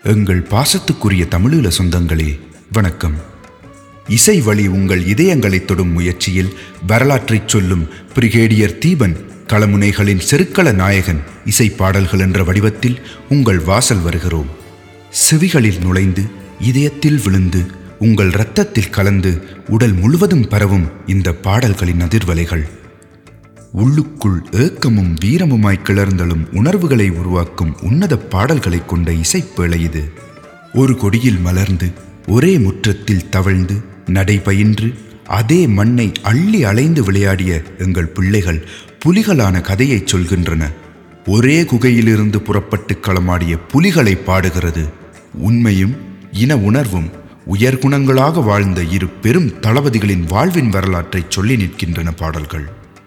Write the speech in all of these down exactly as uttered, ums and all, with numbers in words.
எங்கள் பாசத்துக்குரிய தமிழீழ சொந்தங்களே வணக்கம். இசை வழி உங்கள் இதயங்களை தொடும் முயற்சியில் வரலாற்றைச் சொல்லும் பிரிகேடியர் தீபன் களமுனைகளின் செருக்கள நாயகன் இசை பாடல்கள் என்ற வடிவத்தில் உங்கள் வாசல் வருகிறோம். செவிகளில் நுழைந்து இதயத்தில் விழுந்து உங்கள் இரத்தத்தில் கலந்து உடல் முழுவதும் பரவும் இந்த பாடல்களின் அதிர்வலைகள் உள்ளுக்குள் ஏக்கமும் வீரமுமாய் கிளர்ந்தலும் உணர்வுகளை உருவாக்கும் உன்னத பாடல்களை கொண்ட இசைப்பேழை இது. ஒரு கொடியில் மலர்ந்து ஒரே முற்றத்தில் தவழ்ந்து நடைபயின்று அதே மண்ணை அள்ளி அலைந்து விளையாடிய எங்கள் பிள்ளைகள் புலிகளான கதையை சொல்கின்றன. ஒரே குகையிலிருந்து புறப்பட்டு களமாடிய புலிகளை பாடுகிறது. உண்மையும் இன உணர்வும் உயர்குணங்களாக வாழ்ந்த இரு பெரும் தளபதிகளின் வாழ்வின் வரலாற்றை சொல்லி நிற்கின்றன பாடல்கள்.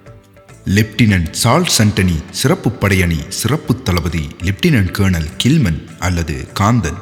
லெப்டினன்ட் சார்ல்ஸ் ஆண்டனி சிறப்பு படையணி சிறப்பு தளபதி லெப்டினன்ட் கர்னல் கில்மன் அல்லது காந்தன்,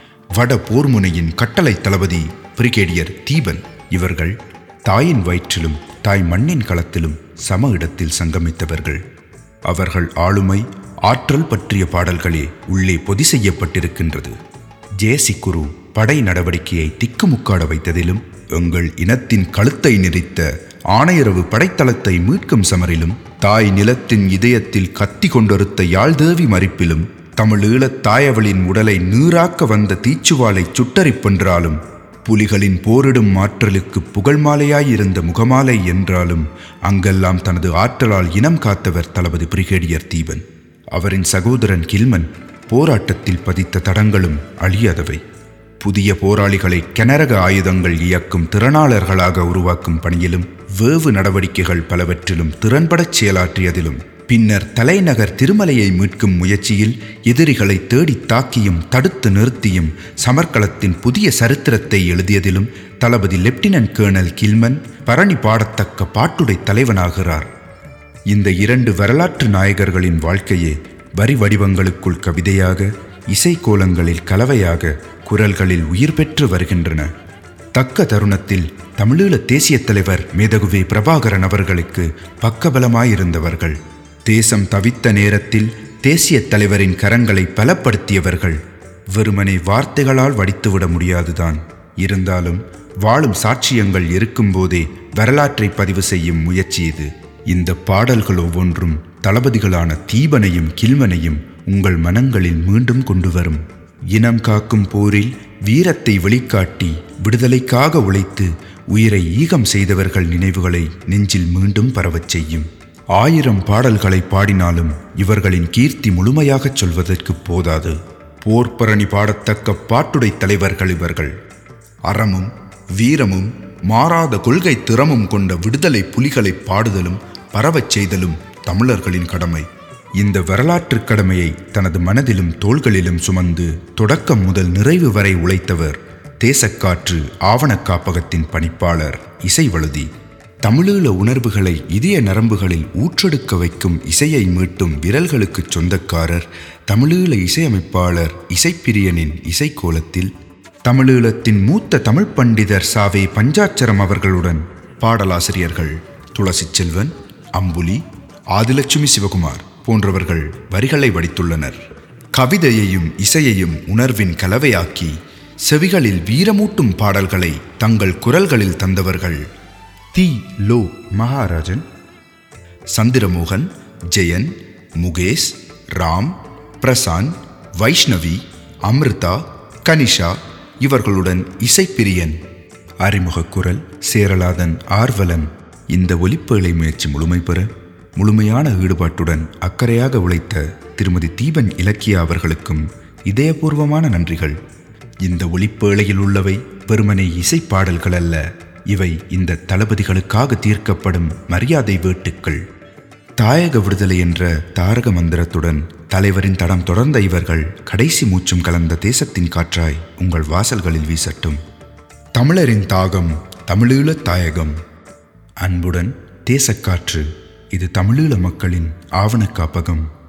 வட போர்முனையின் கட்டளை தளபதி பிரிகேடியர் தீபன். இவர்கள் தாயின் வயிற்றிலும் தாய் மண்ணின் களத்திலும் சம இடத்தில் சங்கமித்தவர்கள். அவர்கள் ஆளுமை ஆற்றல் பற்றிய பாடல்களே உள்ளே பொதி செய்யப்பட்டிருக்கின்றது. ஜேசி குரு படை நடவடிக்கையை திக்குமுக்காட வைத்ததிலும் எங்கள் இனத்தின் கழுத்தை நெரித்த ஆணையரவு படைத்தளத்தை மீட்கும் சமரிலும் தாய் நிலத்தின் இதயத்தில் கத்தி கொண்டொருத்த யாழ்தேவி மறிப்பிலும் தமிழீழத் தாயவளின் உடலை நீராக்க வந்த தீச்சுவாலை சுட்டரிப்பென்றாலும் புலிகளின் போரிடும் ஆற்றலுக்கு புகழ் மாலையாயிருந்த முகமாலை என்றாலும் அங்கெல்லாம் தனது ஆற்றலால் இனம் காத்தவர் தளபதி பிரிகேடியர் தீபன். அவரின் சகோதரன் கில்மன் போராட்டத்தில் பதித்த தடங்களும் அழியாதவை. புதிய போராளிகளை கனரக ஆயுதங்கள் இயக்கும் திறனாளர்களாக உருவாக்கும் பணியிலும் வேவு நடவடிக்கைகள் பலவற்றிலும் திறன்படச் செயலாற்றியதிலும் பின்னர் தலைநகர் திருமலையை மீட்கும் முயற்சியில் எதிரிகளை தேடி தாக்கியும் தடுத்து நிறுத்தியும் சமர்க்களத்தின் புதிய சரித்திரத்தை எழுதியதிலும் தளபதி லெப்டினன்ட் கர்னல் கில்மன் பரணி பாடத்தக்க பாட்டுடை தலைவனாகிறார். இந்த இரண்டு வரலாற்று நாயகர்களின் வாழ்க்கையே வரி வடிவங்களுக்குள் கவிதையாக, இசைக்கோலங்களில் கலவையாக, குரல்களில் உயிர் பெற்று வருகின்றன. தக்க தருணத்தில் தமிழீழ தேசிய தலைவர் மேதகுவே பிரபாகரன் அவர்களுக்கு பக்கபலமாயிருந்தவர்கள். தேசம் தவித்த நேரத்தில் தேசிய தலைவரின் கரங்களை பலப்படுத்தியவர்கள். வெறுமனே வார்த்தைகளால் வடித்துவிட முடியாதுதான். இருந்தாலும் வாழும் சாட்சியங்கள் இருக்கும்போதே வரலாற்றை பதிவு செய்யும் முயற்சி இது. இந்த பாடல்கள் ஒவ்வொன்றும் தளபதிகளான தீபனையும் கில்மனையும் உங்கள் மனங்களில் மீண்டும் கொண்டு வரும். இனம் காக்கும் போரில் வீரத்தை வெளிக்காட்டி விடுதலைக்காக உழைத்து உயிரை ஈகம் செய்தவர்கள் நினைவுகளை நெஞ்சில் மீண்டும் பரவச் செய்யும். ஆயிரம் பாடல்களை பாடினாலும் இவர்களின் கீர்த்தி முழுமையாகச் சொல்வதற்கு போதாது. போர்ப்பரணி பாடத்தக்க பாட்டுடை தலைவர்கள் இவர்கள். அறமும் வீரமும் மாறாத கொள்கை திறமும் கொண்ட விடுதலை புலிகளை பாடுதலும் பரவச் செய்தலும் தமிழர்களின் கடமை. இந்த வரலாற்று கடமையை தனது மனதிலும் தோள்களிலும் சுமந்து தொடக்கம் முதல் நிறைவு வரை உழைத்தவர் தேசக்காற்று ஆவண காப்பகத்தின் பணிப்பாளர் இசைவழுதி. தமிழீழ உணர்வுகளை இதய நரம்புகளில் ஊற்றெடுக்க வைக்கும் இசையை மீட்டும் விரல்களுக்கு சொந்தக்காரர் தமிழீழ இசையமைப்பாளர் இசைப்பிரியனின் இசைக்கோலத்தில் தமிழீழத்தின் மூத்த தமிழ் பண்டிதர் சாவே பஞ்சாட்சரம் அவர்களுடன் பாடலாசிரியர்கள் துளசி செல்வன், அம்புலி, ஆதிலட்சுமி சிவகுமார் போன்றவர்கள் வரிகளை வடித்துள்ளனர். கவிதையையும் இசையையும் உணர்வின் கலவையாக்கி செவிகளில் வீரமூட்டும் பாடல்களை தங்கள் குரல்களில் தந்தவர்கள் தி லோ மகாராஜன், சந்திரமோகன், ஜெயன், முகேஷ், ராம், பிரசாந்த், வைஷ்ணவி, அமிர்தா, கனிஷா. இவர்களுடன் இசைப்பிரியன். அறிமுக குரல் சேரலாதன் ஆர்வலன். இந்த ஒலிப்பேழை முயற்சி முழுமை பெற முழுமையான ஈடுபாட்டுடன் அக்கறையாக உழைத்த திருமதி தீபன் இலக்கியா அவர்களுக்கும் இதயபூர்வமான நன்றிகள். இந்த ஒலிப்பேழையில் உள்ளவை வெறுமனே இசைப்பாடல்கள் அல்ல. இவை இந்த தளபதிகளுக்காக தீர்க்கப்படும் மரியாதை வேட்டுக்கள். தாயக விடுதலை என்ற தாரக மந்திரத்துடன் தலைவரின் தடம் தொடர்ந்த இவர்கள் கடைசி மூச்சும் கலந்த தேசத்தின் காற்றாய் உங்கள் வாசல்களில் வீசட்டும். தமிழரின் தாகம், தமிழீழ தாயகம். அன்புடன் தேசக்காற்று. இது தமிழீழ மக்களின் ஆவண காப்பகம்.